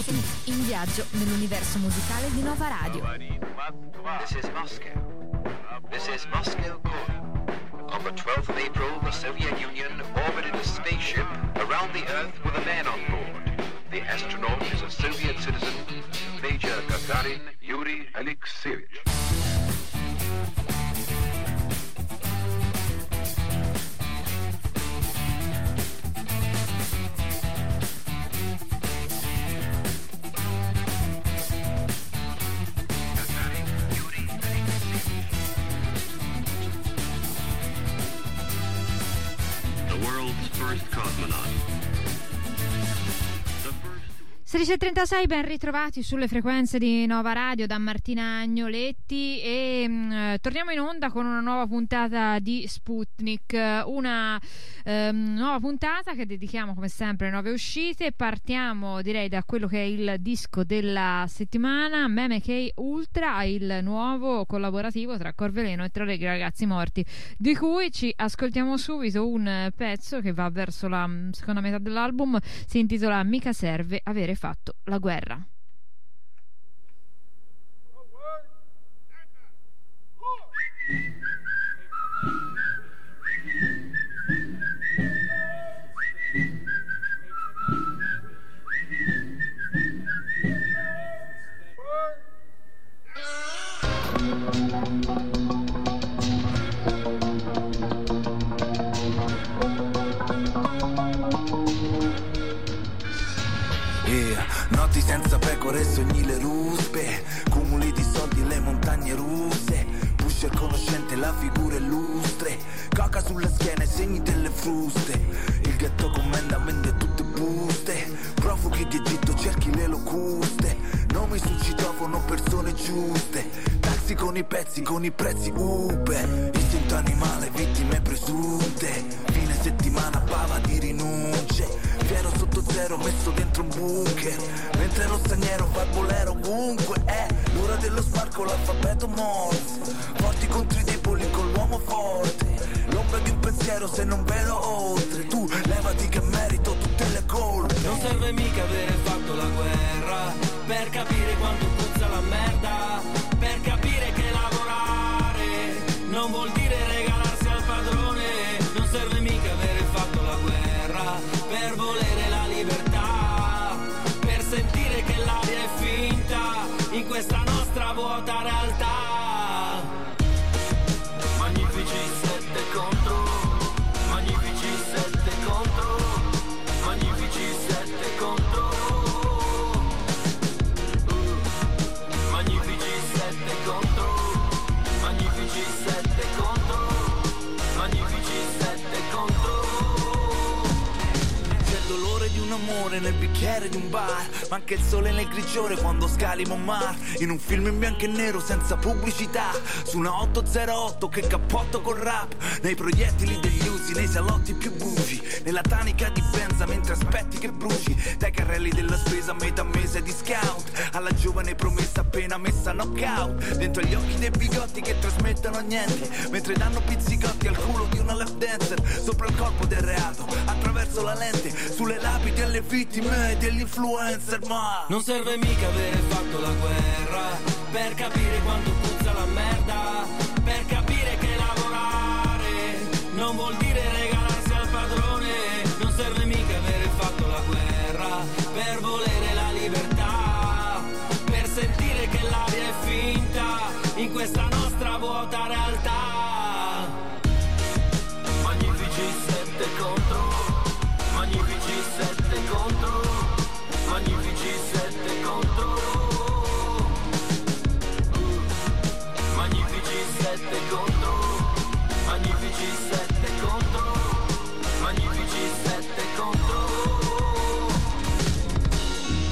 Smith in viaggio nell'universo musicale di Nova Radio. This is Moscow. This is Moscow calling. On the 12th of April, the Soviet Union orbited a spaceship around the Earth with a man on board. The astronaut is a Soviet citizen, Major Gagarin Yuri Alexeyevich. The world's first cosmonaut. 16.36, ben ritrovati sulle frequenze di Nova Radio da Martina Agnoletti e torniamo in onda con una nuova puntata di Sputnik, una nuova puntata che dedichiamo come sempre alle nuove uscite. Partiamo direi da quello che è il disco della settimana, Meme K Ultra, il nuovo collaborativo tra Corveleno e Tre Ragazzi Morti, di cui ci ascoltiamo subito un pezzo che va verso la seconda metà dell'album. Si intitola Mica serve avere fatto la guerra. Notti senza pecore, sogni le ruspe, cumuli di soldi, le montagne russe, pusher conoscente, la figura illustre, coca sulla schiena e segni delle fruste, il ghetto commenda, vende tutte buste, profughi di Egitto, cerchi le locuste, nomi sul citofono, persone giuste, taxi con i pezzi, con i prezzi Uber, istinto animale, vittime presunte, fine settimana, bava di rinunce, fiero sotto zero, messo dentro un bunker, mentre lo straniero fa il bolero ovunque, è l'ora dello sbarco, l'alfabeto Morse, forti contro i deboli con l'uomo forte, l'ombra di un pensiero se non vedo oltre, tu levati che merito tutte le colpe. Non serve mica avere fatto la guerra per capire quanto puzza la merda, per capire che lavorare non vuol dire regalarsi al padrone, non serve mica avere fatto la guerra per volere la libertà, per sentire che l'aria è finta in questa nostra vuota realtà. Magnifici 7 contro, magnifici 7 contro, magnifici 7 contro, magnifici 7 contro, magnifici 7 contro, magnifici 7 contro. C'è il dolore di un amore nel bicchiere di un bar, ma anche il sole nel grigiore quando scali Montmartre, in un film in bianco e nero senza pubblicità, su una 808 che cappotto col rap, nei proiettili degli usi, nei salotti più bugi, nella tanica di benza mentre aspetti che bruci, dai carrelli della spesa a metà mese di scout, alla giovane promessa appena messa knockout, dentro agli occhi dei bigotti che trasmettono niente, mentre danno pizzicotti al culo di una lap dancer, sopra il corpo del reato, attraverso la lente, sulle lapi delle vittime e degli influencer. Ma non serve mica avere fatto la guerra per capire quanto puzza la merda, per capire che lavorare non vuol dire regalarsi al padrone, non serve mica avere fatto la guerra per volere la libertà, per sentire che l'aria è finta in questa nostra vuota realtà. Magnifici 7 contro, magnifici 7 contro, magnifici 7 contro, magnifici 7 contro, magnifici 7 contro, magnifici 7 contro.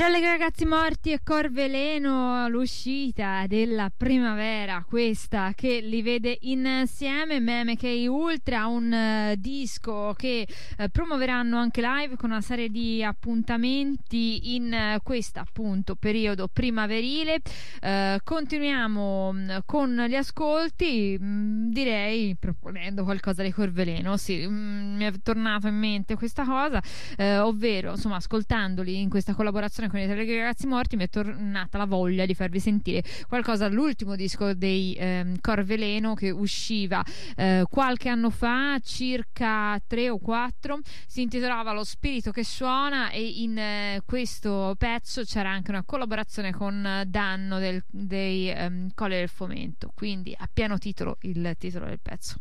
Tra le ragazzi morti e Corveleno, l'uscita della primavera, questa che li vede insieme. Meme K Ultra, un disco che promuoveranno anche live con una serie di appuntamenti in questo appunto periodo primaverile. Continuiamo con gli ascolti, direi proponendo qualcosa di Corveleno. Sì, mi è tornato in mente questa cosa, ovvero insomma ascoltandoli in questa collaborazione con i Tre ragazzi morti mi è tornata la voglia di farvi sentire qualcosa dall'ultimo disco dei Corveleno, che usciva qualche anno fa, circa 3 o 4, si intitolava Lo spirito che suona, e in questo pezzo c'era anche una collaborazione con Danno dei Colle del Fomento, quindi a pieno titolo il titolo del pezzo.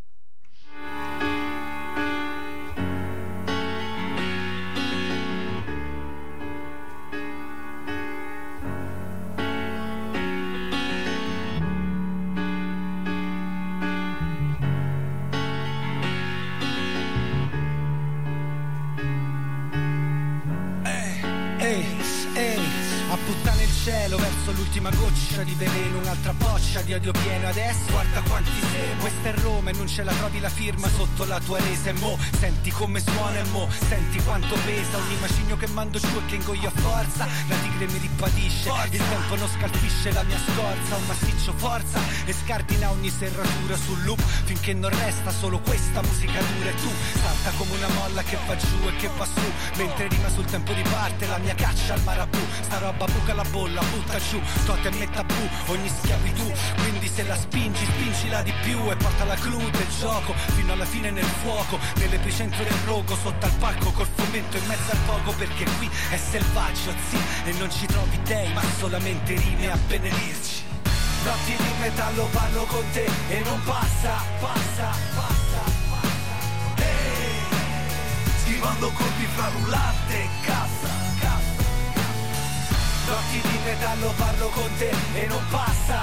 A puttane il cielo verso l'ultima goccia di veleno, un'altra boccia di odio pieno. Adesso guarda quanti siamo. Questa è Roma e non ce la trovi la firma sotto la tua resa. E mo senti come suona, e mo senti quanto pesa ogni macigno che mando giù e che ingoio a forza. La tigre mi ripatisce, il tempo non scalfisce la mia scorza. Un massiccio forza e scardina ogni serratura sul loop, finché non resta solo questa musica dura. E tu salta come una molla che va giù e che va su, mentre rima sul tempo di parte la mia caccia al marabù. Sta roba buca la bolla, butta giù totem e tabù, ogni schiavitù. Quindi se la spingi, spingila di più e porta la clou del gioco fino alla fine nel fuoco, nell'epicentro del rogo, sotto al palco col fomento in mezzo al poco, perché qui è selvaggio, sì, e non ci trovi dei, ma solamente rime a benedirci. Notti di metallo parlo con te e non passa. Schivando colpi fra rullante e cassa. Notti di metallo parlo con te e non passa.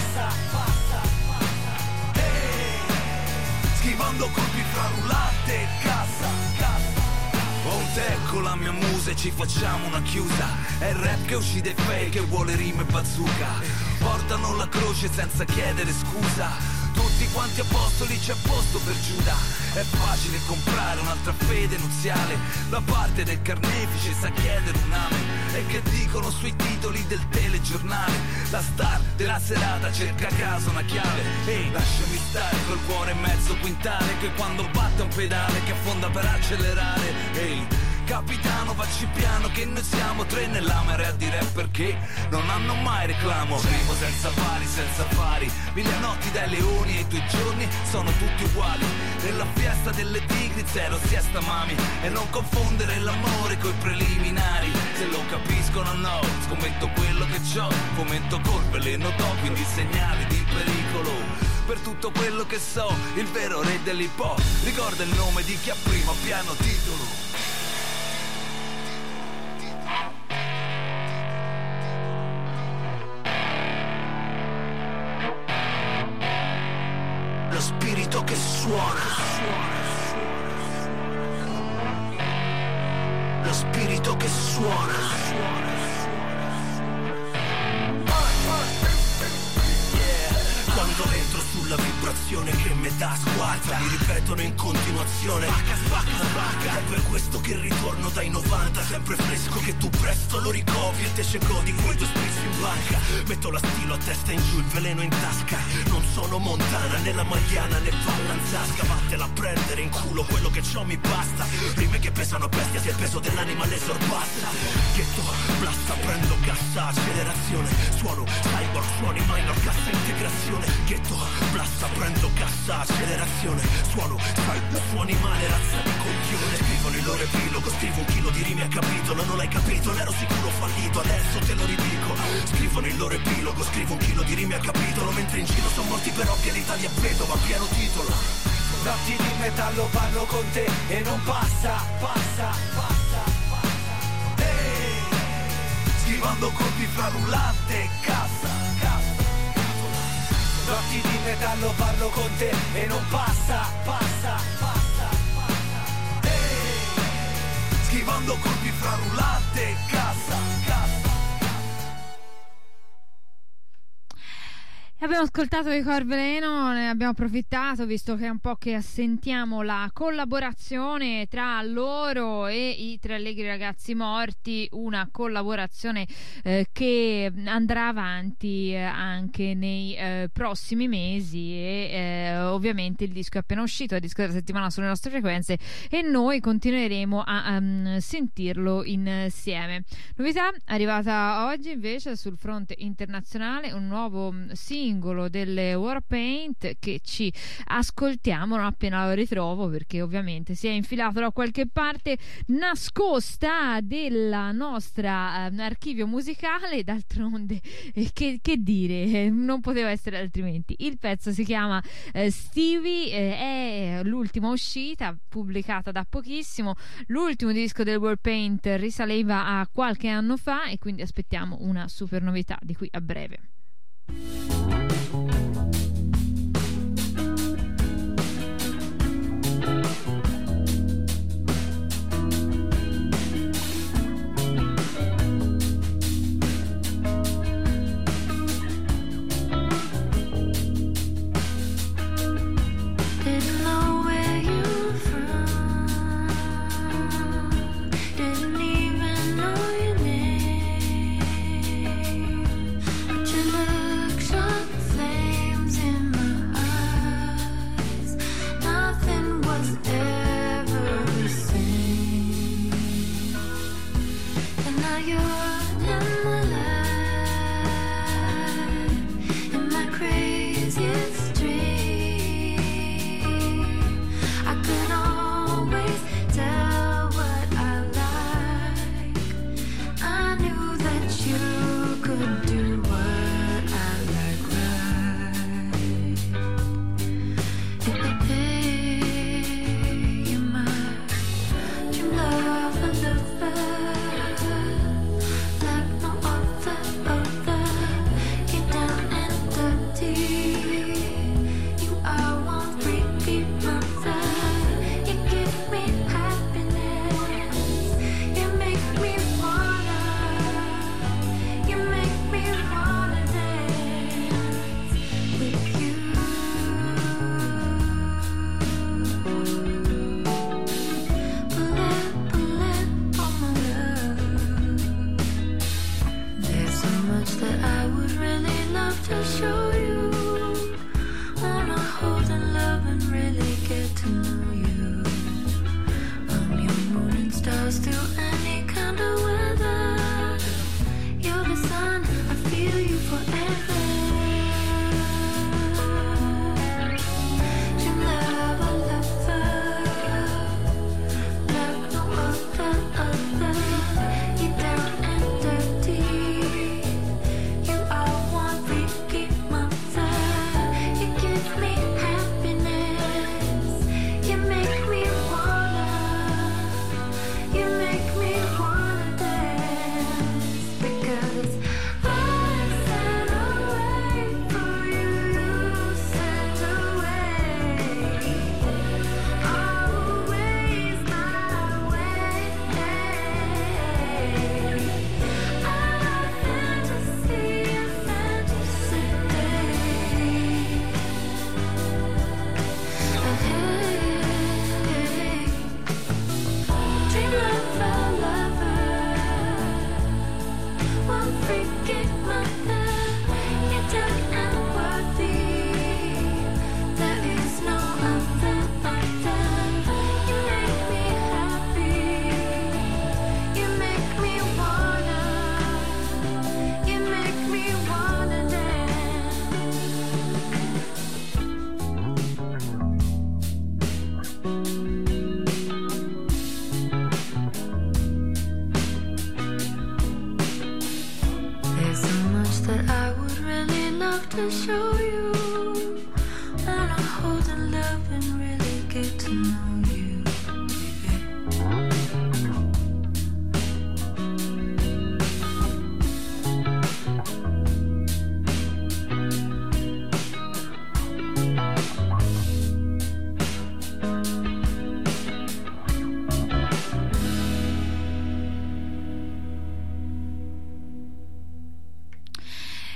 Schivando colpi fra rullante e cassa. Ho un tè con la mia musa e ci facciamo una chiusa. È il rap che uccide fake, che vuole rime bazooka. Portano la croce senza chiedere scusa. Tutti quanti apostoli, c'è posto per Giuda. È facile comprare un'altra fede nuziale. La parte del carnefice sa chiedere un amen. E che dicono sui titoli del telegiornale? La star della serata cerca a caso una chiave. Ehi, lasciami stare col cuore mezzo quintale, che quando batte un pedale che affonda per accelerare. Ehi, capitano, facci piano che noi siamo tre nella marea di rapper che non hanno mai reclamo. Scrivo senza pari, senza affari, 1000 notti dai leoni e i tuoi giorni sono tutti uguali. Nella fiesta delle tigri zero siesta mami, e non confondere l'amore coi preliminari. Se lo capiscono no, scommetto quello che c'ho, fomento col veleno do, quindi segnali di pericolo. Per tutto quello che so, il vero re dell'hip hop ricorda il nome di chi ha prima piano titolo. Lo spirito che suona. Lo spirito che suona. Quando entro sulla vibrazione che mi dà sguarda, mi ripetono in continuazione spacca. È per questo che ritorno dai 90 sempre fresco, che tu presto lo ricovi e te ce godi quei due sprizzi in banca. Metto la stilo a testa in giù, il veleno in tasca. Non sono Montana, né la Magliana, né Vallanzasca. Vattela a prendere in culo, quello che c'ho mi basta. Rime che pesano a bestia, se il peso dell'anima le sorpassa. Ghetto, blasta, prendo cassa, accelerazione. Suono, cyborg, suoni minor, cassa, integrazione. Ghetto, blasta, prendo cassa, accelerazione. Suono, cyborg, suoni male, razza di coglione. Scrivono il loro epilogo, scrivo un chilo di rime a capitolo. Non l'hai capito, n'ero sicuro fallito, adesso te lo ridico. Scrivono il loro epilogo, scrivo un chilo di rime a capitolo. Mentre in giro sono molti però che l'Italia vedo, ma pieno titolo. Notti di metallo parlo con te e non passa. Schivando colpi fra rullante e cassa. Notti di metallo parlo con te e non passa. Schivando colpi fra rullante e cassa. Abbiamo ascoltato i Corveleno, ne abbiamo approfittato visto che è un po' che assentiamo la collaborazione tra loro e i Tre Allegri Ragazzi Morti, una collaborazione che andrà avanti anche nei prossimi mesi e ovviamente il disco è appena uscito, il disco della settimana sulle nostre frequenze e noi continueremo a sentirlo insieme. Novità arrivata oggi invece sul fronte internazionale, un nuovo singolo delle Warpaint che ci ascoltiamo non appena lo ritrovo, perché ovviamente si è infilato da qualche parte nascosta della nostra archivio musicale. D'altronde che dire, non poteva essere altrimenti. Il pezzo si chiama Stevie, è l'ultima uscita pubblicata da pochissimo. L'ultimo disco del Warpaint risaleva a qualche anno fa e quindi aspettiamo una super novità di qui a breve. Your looks are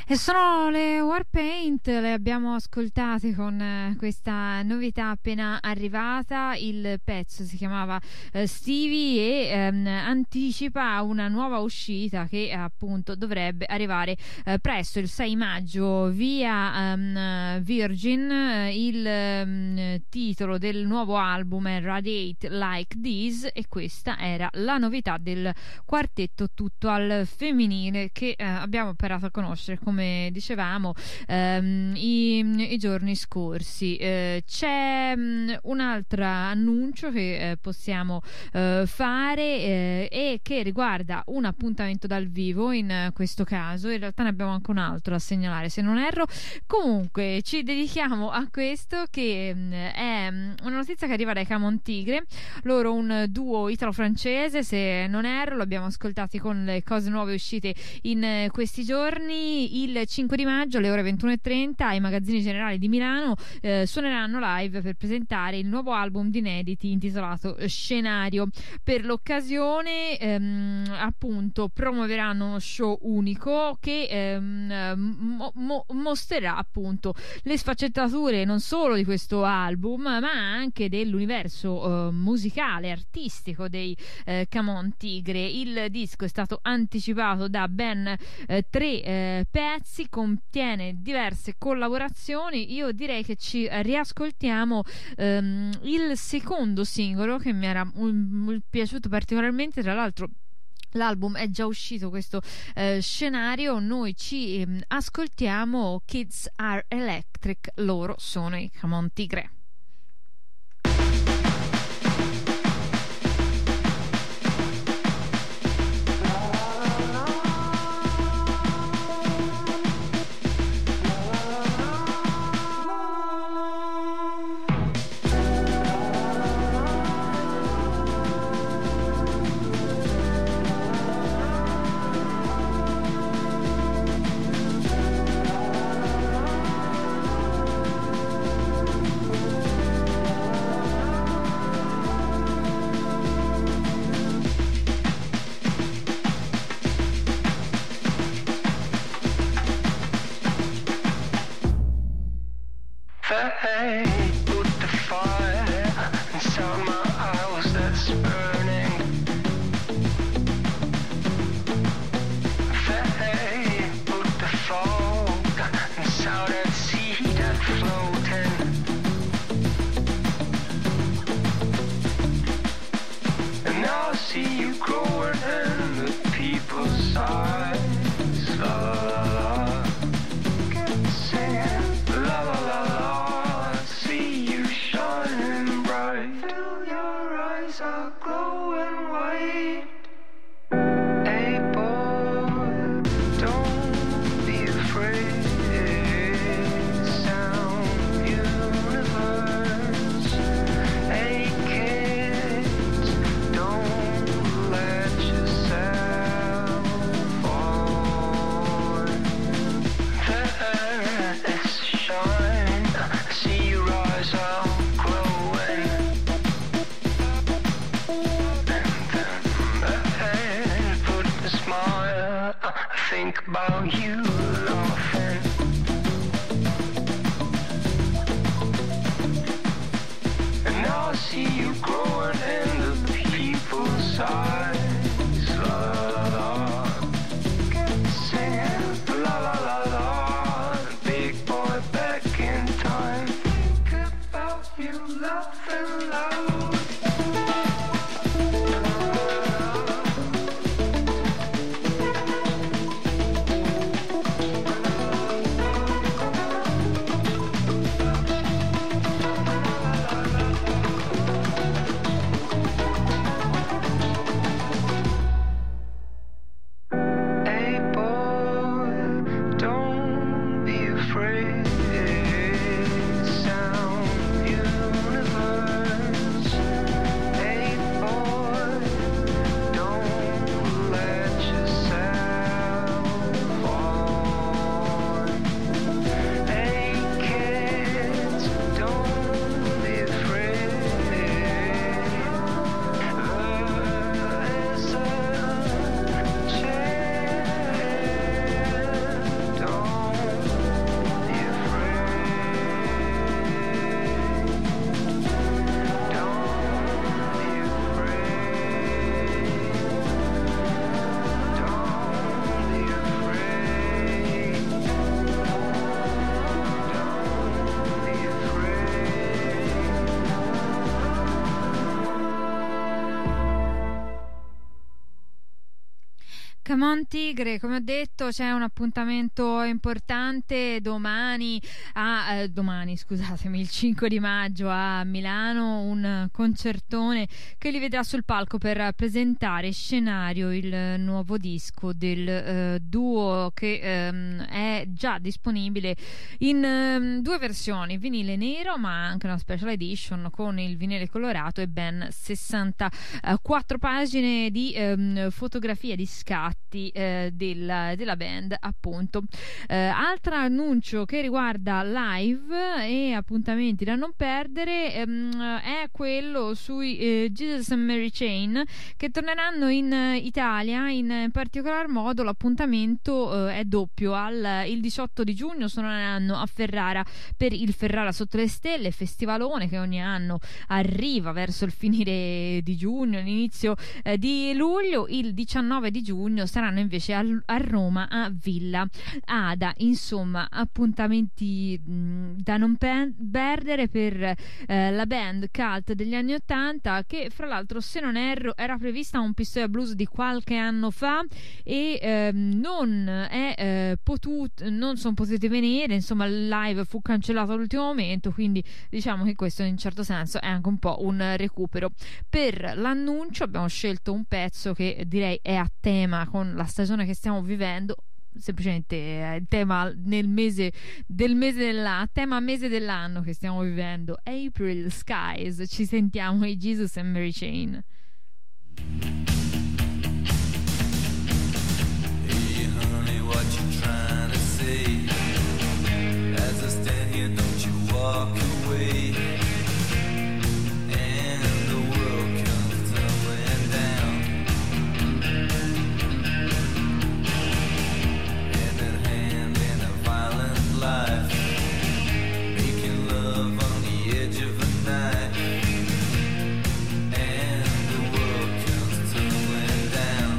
E sono le Warpaint, le abbiamo ascoltate con questa novità appena arrivata. Il pezzo si chiamava Stevie e anticipa una nuova uscita che appunto dovrebbe arrivare presto, il 6 maggio, via Virgin. Il titolo del nuovo album è Radiate Like This e questa era la novità del quartetto tutto al femminile che abbiamo imparato a conoscere, come dicevamo, i giorni scorsi. C'è un altro annuncio che possiamo fare e che riguarda un appuntamento dal vivo. In questo caso in realtà ne abbiamo anche un altro da segnalare, se non erro. Comunque ci dedichiamo a questo, che è una notizia che arriva dai Camon Tigre. Loro un duo italo-francese, se non erro, lo abbiamo ascoltati con le cose nuove uscite in questi giorni. Il 5 di maggio alle ore 21:30 ai Magazzini Generali di Milano suoneranno live per presentare il nuovo album di inediti intitolato Scenario. Per l'occasione appunto promuoveranno uno show unico che mostrerà appunto le sfaccettature non solo di questo album ma anche dell'universo musicale, artistico dei Camon Tigre. Il disco è stato anticipato da ben 3 pezzi, contiene diverse collaborazioni. Io direi che ci riascoltiamo il secondo singolo che mi era piaciuto particolarmente. Tra l'altro l'album è già uscito, questo Scenario. Noi ci ascoltiamo Kids Are Electric, loro sono i Camon Tigre. Hey, put the fire inside my house that's burning. Hey, put the fog inside that sea that's floating. And now I see you growing in the people's eyes. La la la, get singing. La la la la, see you shining bright. Till your eyes are glowing white. Hey boy, don't be afraid. Sound universe. Hey kids, don't let yourself fall. Let's shine. See your eyes are glowing. And then put a smile. Think about you laughing. And now I see you growing in the people's eyes. La la la, get singing. La la la la, big boy back in time. Think about you laughing loud. Hey boy, don't be afraid. Sound universe. Come on Tigre, come ho detto c'è un appuntamento importante domani, scusatemi, il 5 di maggio a Milano, un concertone che li vedrà sul palco per presentare Scenario, il nuovo disco del duo che è già disponibile in due versioni, vinile nero ma anche una special edition con il vinile colorato e ben 64 pagine di fotografie, di scatti della band, appunto. Altro annuncio che riguarda live e appuntamenti da non perdere è quello sui Jesus and Mary Chain, che torneranno in Italia. In particolar modo l'appuntamento è doppio. Il 18 di giugno suoneranno a Ferrara per il Ferrara Sotto le Stelle, festivalone che ogni anno arriva verso il finire di giugno, l'inizio di luglio. Il 19 di giugno saranno invece a Roma a Villa Ada. Insomma, appuntamenti da non perdere per la band cult degli anni '80, che fra l'altro, se non erro, era prevista un Pistoia Blues di qualche anno fa e non sono potete venire. Insomma, il live fu cancellato all'ultimo momento, quindi diciamo che questo in un certo senso è anche un po' un recupero. Per l'annuncio abbiamo scelto un pezzo che direi è a tema con la stagione che stiamo vivendo, semplicemente il tema tema mese dell'anno che stiamo vivendo, April Skies. Ci sentiamo i Jesus and Mary Chain. Hey honey, what you trying to say? As I stand here, don't you walk away. And the world comes tumbling down. Life, making love on the edge of a night, and the world comes tumbling down.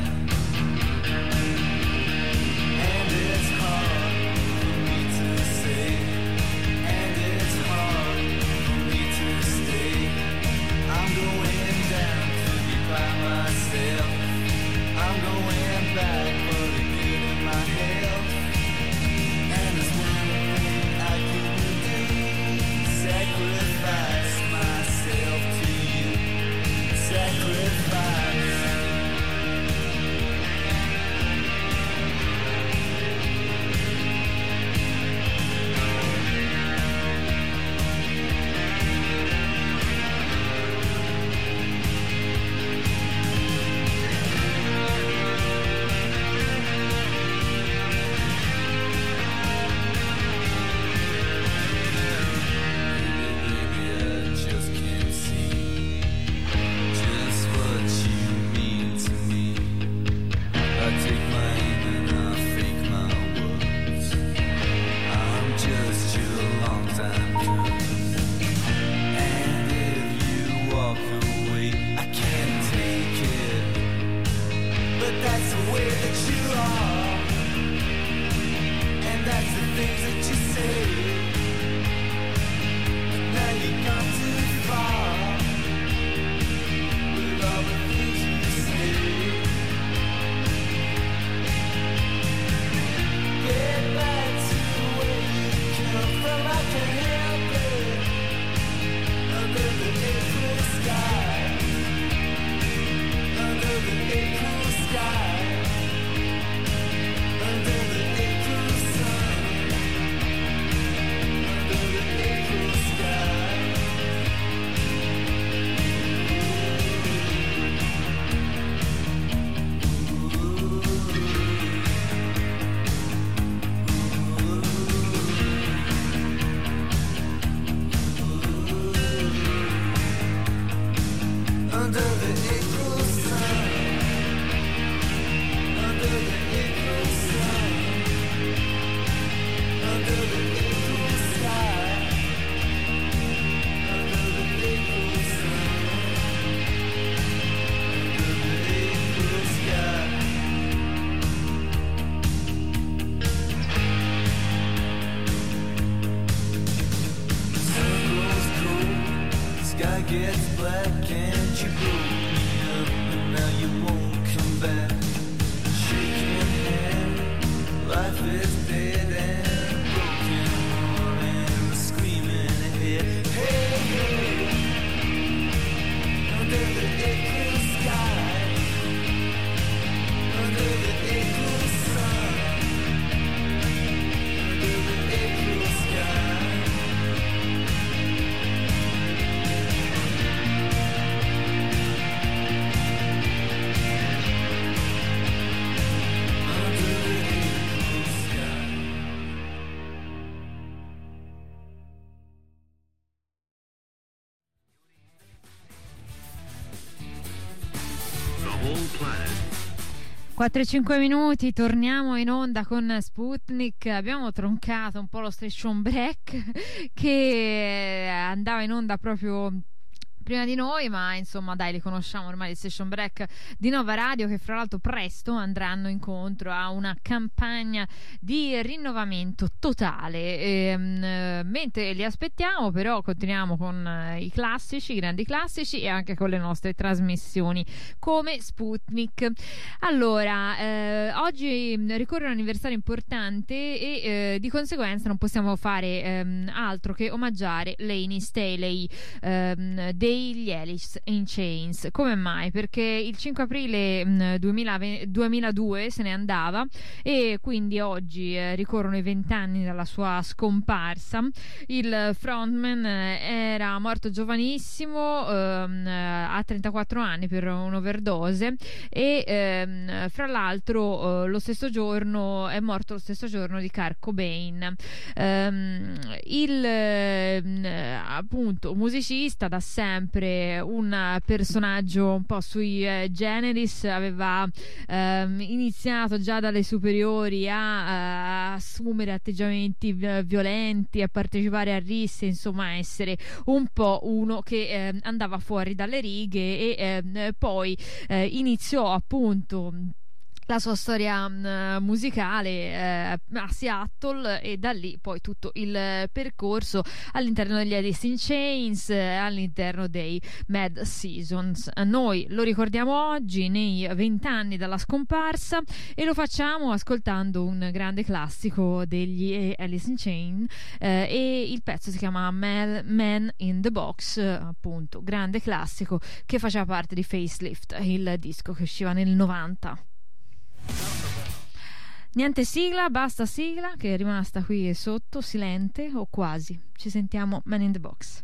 And it's hard for me to say, and it's hard for me to stay. I'm going down to be by myself. I'm going back for the good in my health. And it's sacrifice myself to you. Sacrifice. Gets black and you broke me up, and now you won't come back. Shake 4-5 minuti, torniamo in onda con Sputnik. Abbiamo troncato un po' lo station break che andava in onda proprio prima di noi, ma insomma dai, li conosciamo ormai, il station break di Nova Radio, che fra l'altro presto andranno incontro a una campagna di rinnovamento totale. Mentre li aspettiamo però continuiamo con i classici, i grandi classici, e anche con le nostre trasmissioni come Sputnik. Allora, oggi ricorre un anniversario importante e di conseguenza non possiamo fare altro che omaggiare Layne Staley degli Alice in Chains. Come mai? Perché il 5 aprile 2002 se ne andava, e quindi oggi ricorrono i 20 anni dalla sua scomparsa. Il frontman era morto giovanissimo, a 34 anni per un'overdose, e fra l'altro lo stesso giorno è morto lo stesso giorno di Kurt Cobain. Appunto musicista da sempre, un personaggio un po' sui generis, aveva iniziato già dalle superiori a assumere atteggiamenti violenti, a partecipare a risse, insomma a essere un po' uno che andava fuori dalle righe, e poi iniziò appunto la sua storia musicale a Seattle, e da lì poi tutto il percorso all'interno degli Alice in Chains, all'interno dei Mad Seasons. Noi lo ricordiamo oggi nei 20 anni dalla scomparsa, e lo facciamo ascoltando un grande classico degli Alice in Chains, e il pezzo si chiama Man in the Box, appunto grande classico che faceva parte di Facelift, il disco che usciva nel 90. Niente sigla, basta sigla che è rimasta qui sotto, silente o quasi. Ci sentiamo Man in the Box.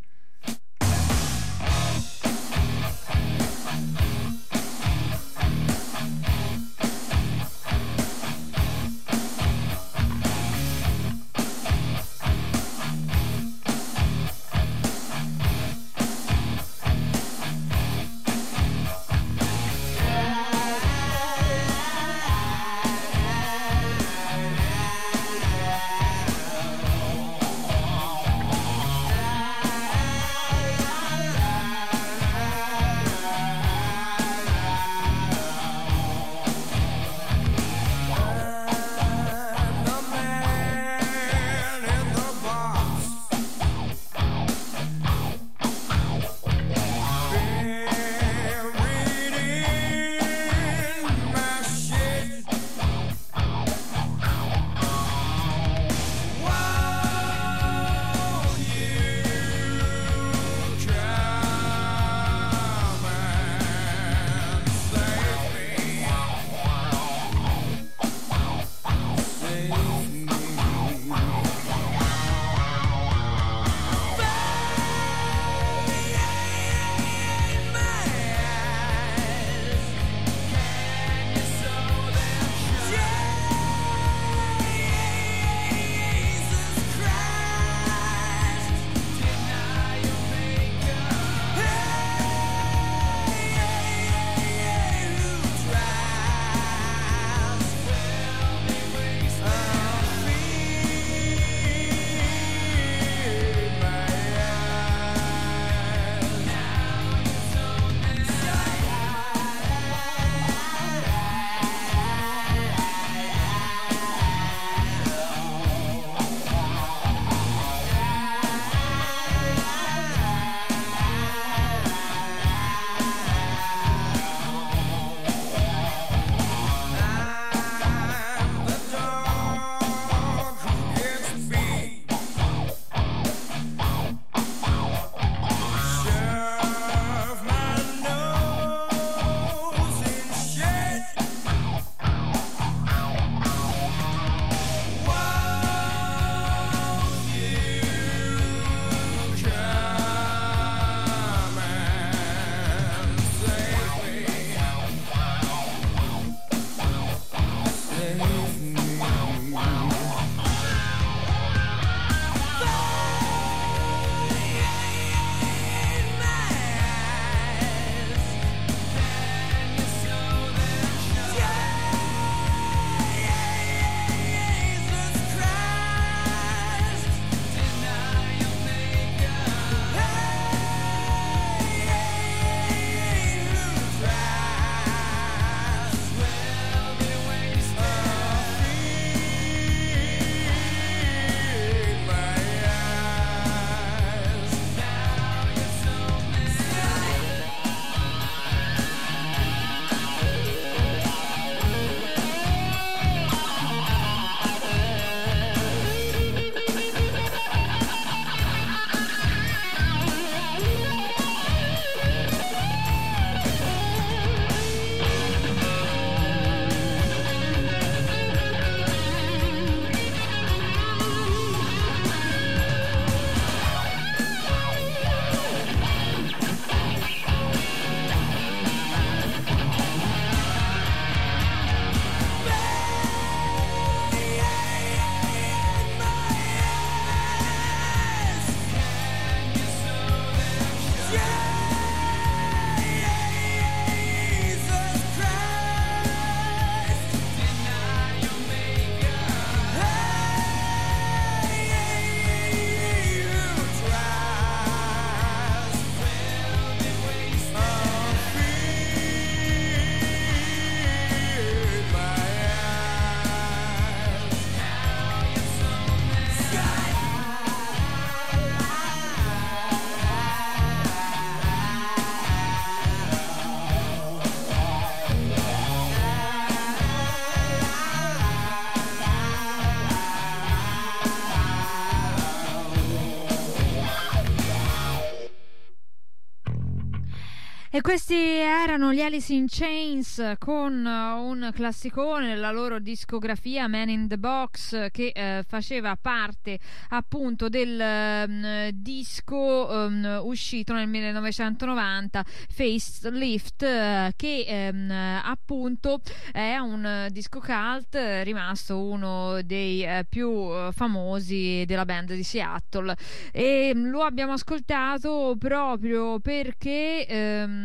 E questi erano gli Alice in Chains con un classicone della loro discografia, Man in the Box, che faceva parte appunto del disco uscito nel 1990, Facelift, che appunto è un disco cult, rimasto uno dei più famosi della band di Seattle, e lo abbiamo ascoltato proprio perché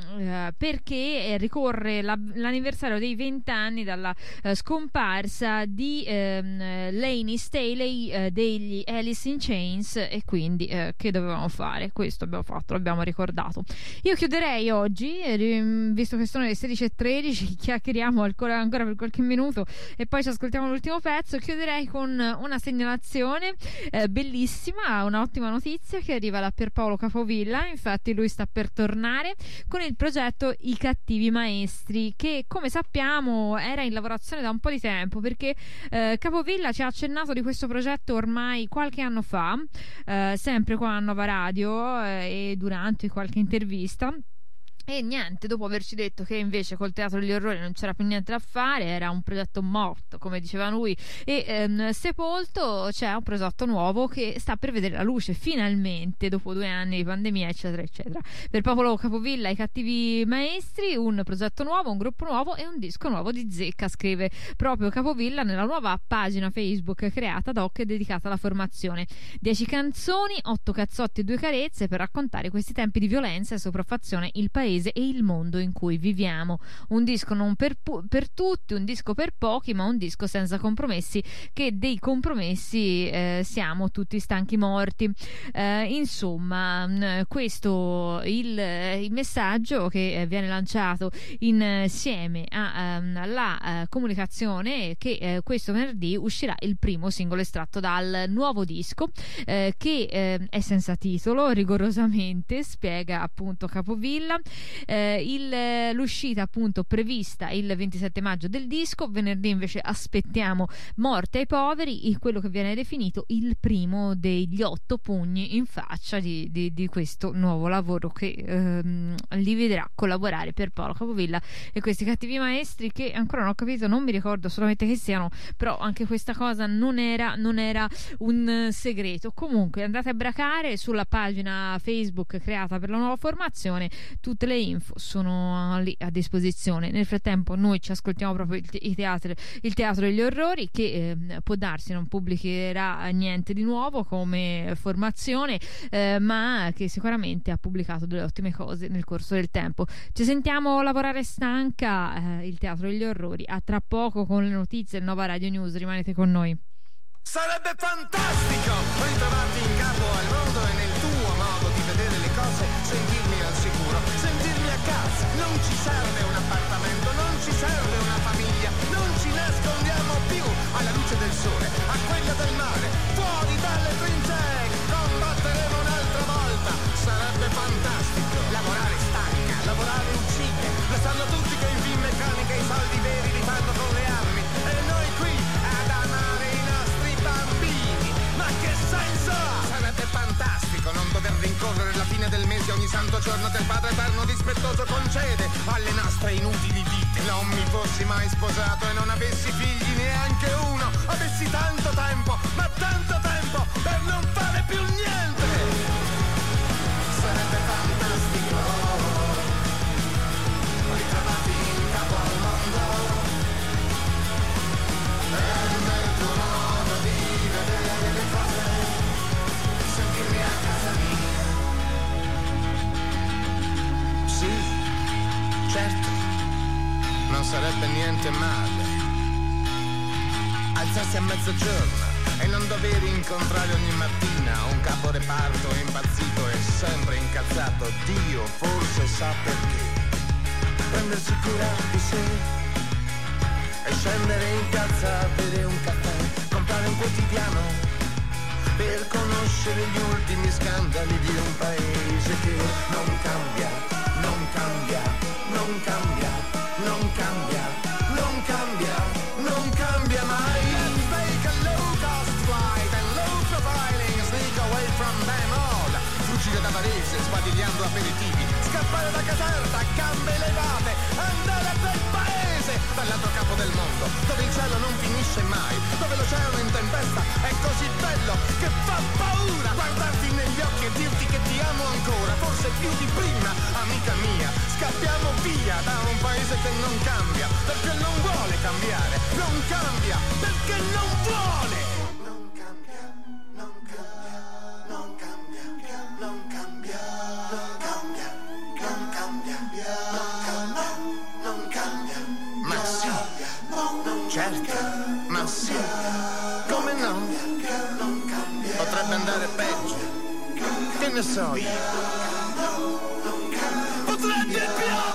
ricorre l'anniversario dei 20 anni dalla scomparsa di Layne Staley degli Alice in Chains, e quindi che dovevamo fare? Questo abbiamo fatto, l'abbiamo ricordato. Io chiuderei oggi, visto che sono le 16:13, chiacchieriamo ancora per qualche minuto e poi ci ascoltiamo l'ultimo pezzo. Chiuderei con una segnalazione bellissima, un'ottima notizia che arriva da Pierpaolo Capovilla. Infatti lui sta per tornare con il progetto I Cattivi Maestri, che come sappiamo era in lavorazione da un po' di tempo, perché Capovilla ci ha accennato di questo progetto ormai qualche anno fa, sempre qua a Nova Radio, e durante qualche intervista. E niente, dopo averci detto che invece col Teatro degli Orrori non c'era più niente da fare, era un progetto morto, come diceva lui, e sepolto, c'è un progetto nuovo che sta per vedere la luce finalmente dopo 2 anni di pandemia, eccetera eccetera. Per Popolo Capovilla, I Cattivi Maestri, un progetto nuovo, un gruppo nuovo e un disco nuovo di zecca, scrive proprio Capovilla nella nuova pagina Facebook creata ad hoc e dedicata alla formazione. 10 canzoni, 8 cazzotti e 2 carezze per raccontare questi tempi di violenza e sopraffazione, il paese e il mondo in cui viviamo. Un disco non per tutti, un disco per pochi, ma un disco senza compromessi, che dei compromessi siamo tutti stanchi morti. Insomma, questo il messaggio che viene lanciato insieme alla comunicazione che questo venerdì uscirà il primo singolo estratto dal nuovo disco, che è senza titolo, rigorosamente, spiega appunto Capovilla. L'uscita appunto prevista il 27 maggio del disco. Venerdì invece aspettiamo Morte ai poveri, quello che viene definito il primo degli 8 pugni in faccia di questo nuovo lavoro che li vedrà collaborare per Paolo Capovilla e questi Cattivi Maestri, che ancora non ho capito, non mi ricordo assolutamente che siano, però anche questa cosa non era un segreto. Comunque andate a bracare sulla pagina Facebook creata per la nuova formazione, tutte le info sono lì a disposizione. Nel frattempo noi ci ascoltiamo proprio il Teatro degli Orrori, che può darsi non pubblicherà niente di nuovo come formazione, ma che sicuramente ha pubblicato delle ottime cose nel corso del tempo. Ci sentiamo Lavorare stanca, il Teatro degli Orrori. A tra poco con le notizie del Nova Radio News, rimanete con noi. Sarebbe fantastico ritrovarti in capo al mondo e nel tuo modo di vedere le cose, sentirmi al sicuro, sentirmi a casa. Non ci serve un appartamento, non ci serve una famiglia, non ci nascondiamo più alla luce del sole, a quella del mare, fuori dalle trincee, combatteremo un'altra volta. Sarebbe fantastico. Lavorare stanca, lavorare uccide, lo sanno tutti che in Finmeccanica i soldi veri li fanno con le armi, e noi qui ad amare i nostri bambini. Ma che senso ha? Sarebbe fantastico non dover rincorrere la fine del mese ogni santo giorno che il Padre Eterno dispettoso concede alle nostre inutili vite. Non mi fossi mai sposato e non avessi figli, neanche uno, avessi tanto tempo, ma tanto tempo per non fare più niente. Sarebbe fantastico ritrovarti in capo al mondo e nel tuo modo di vedere le cose, sentirmi a casa mia. Sì, certo, non sarebbe niente male alzarsi a mezzogiorno e non dover incontrare ogni mattina un capo reparto impazzito e sempre incazzato. Dio forse sa perché. Prendersi cura di sé e scendere in piazza a bere un caffè, comprare un quotidiano per conoscere gli ultimi scandali di un paese che non cambia, non cambia, non cambia, non cambia, non cambia, non cambia mai. Let's take a low cost flight and low profiling, sneak away from them all. Fuggire da Varese paese sbadigliando aperitivi, scappare da Caserta a gambe levate, andare a quel paese dall'altro capo del mondo, dove il cielo non finisce mai, dove l'oceano in tempesta è così bello che fa paura guardarti negli occhi e dirti che ti amo ancora, forse più di prima, amica mia. Scappiamo via da un paese che non cambia, perché non vuole cambiare, non cambia, perché non vuole. Non cambia, non cambia, non cambia, non cambia, non cambia, non cambia, non cambia, ma sì, certo, ma sì, come no? Potrebbe andare peggio, che ne so io. Potrebbe piovere!